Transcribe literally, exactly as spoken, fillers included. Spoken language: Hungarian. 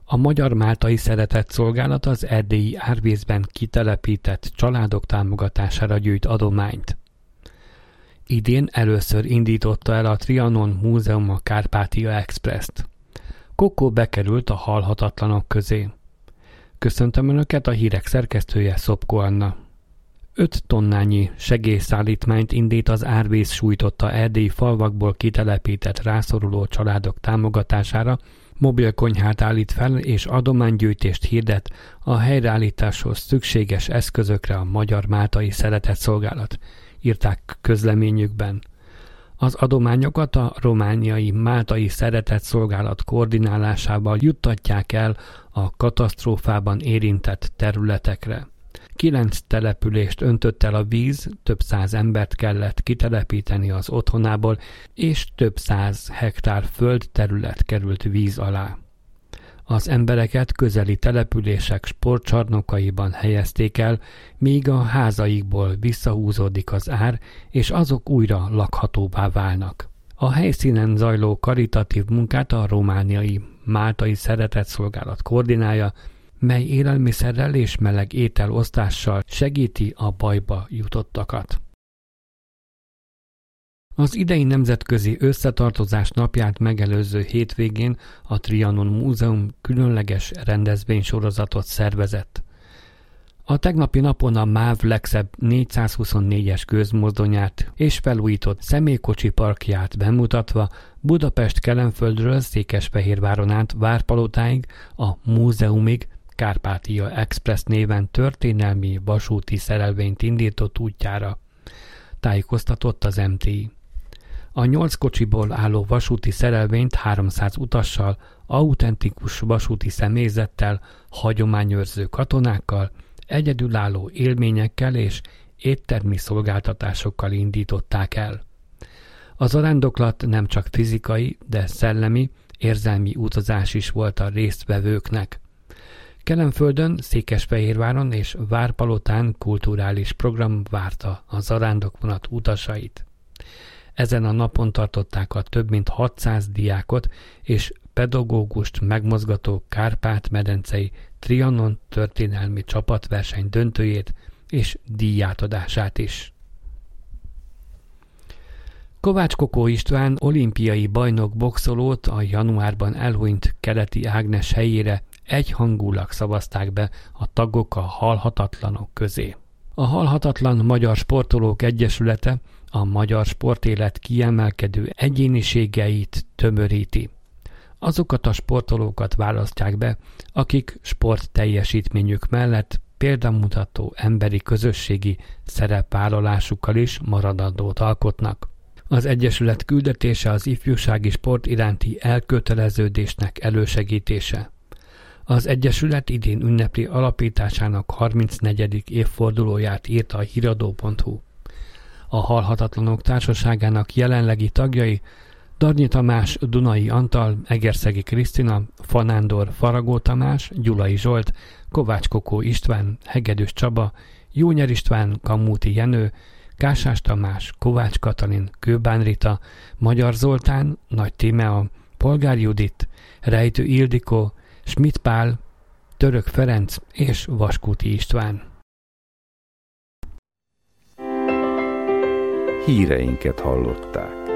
A Magyar-Máltai Szeretetszolgálat az erdélyi árvízben kitelepített családok támogatására gyűjt adományt. Idén először indította el a Trianon Múzeum a Kárpátia Express-t. Kokó bekerült a halhatatlanok közé. Köszöntöm Önöket, a hírek szerkesztője Szopko Anna. öt tonnányi segélyszállítmányt indít az árvíz sújtotta erdélyi falvakból kitelepített rászoruló családok támogatására, mobilkonyhát állít fel és adománygyűjtést hirdet a helyreállításhoz szükséges eszközökre a Magyar-Máltai Szeretetszolgálat, írták közleményükben. Az adományokat a romániai Máltai Szeretetszolgálat koordinálásával juttatják el a katasztrófában érintett területekre. Kilenc települést öntött el a víz, több száz embert kellett kitelepíteni az otthonából, és több száz hektár földterület került víz alá. Az embereket közeli települések sportcsarnokaiban helyezték el, míg a házaikból visszahúzódik az ár, és azok újra lakhatóvá válnak. A helyszínen zajló karitatív munkát a romániai Máltai Szeretetszolgálat koordinálja, mely élelmiszerrel és meleg ételosztással segíti a bajba jutottakat. Az idei nemzetközi összetartozás napját megelőző hétvégén a Trianon Múzeum különleges rendezvénysorozatot szervezett. A tegnapi napon a MÁV legszebb négyszázhuszonnégyes gőzmozdonyát és felújított személykocsi parkját bemutatva Budapest Kelenföldről Székesfehérváron át Várpalotáig a múzeumig Kárpátia Express néven történelmi vasúti szerelvényt indított útjára, tájékoztatott az em té i. A nyolc kocsiból álló vasúti szerelvényt háromszáz utassal, autentikus vasúti személyzettel, hagyományőrző katonákkal, egyedülálló élményekkel és éttermi szolgáltatásokkal indították el. A zarándoklat nem csak fizikai, de szellemi, érzelmi utazás is volt a résztvevőknek. Kelenföldön, Székesfehérváron és Várpalotán kulturális program várta a zarándokvonat utasait. Ezen a napon tartották a több mint hatszáz diákot és pedagógust megmozgató Kárpát-medencei Trianon történelmi csapatverseny döntőjét és díjátadását is. Kovács Kokó István olimpiai bajnok boxolót a januárban elhunyt Keleti Ágnes helyére egyhangulag szavazták be a tagok a halhatatlanok közé. A Halhatatlan Magyar Sportolók Egyesülete a magyar sportélet kiemelkedő egyéniségeit tömöríti. Azokat a sportolókat választják be, akik sport teljesítményük mellett példamutató emberi közösségi szerepvállalásukkal is maradandót alkotnak. Az Egyesület küldetése az ifjúsági sport iránti elköteleződésnek elősegítése. Az Egyesület idén ünnepli alapításának harmincnegyedik évfordulóját, írta a híradó pont hu. A Halhatatlanok Társaságának jelenlegi tagjai Darnyi Tamás, Dunai Antal, Egerszegi Krisztina, Fanándor Faragó Tamás, Gyulai Zsolt, Kovács Kokó István, Hegedűs Csaba, Jónyer István, Kamúti Jenő, Kásás Tamás, Kovács Katalin, Kőbán Rita, Magyar Zoltán, Nagy Tímea, Polgár Judit, Rejtő Ildikó, Schmidt Pál, Török Ferenc és Vaskúti István. Híreinket hallották.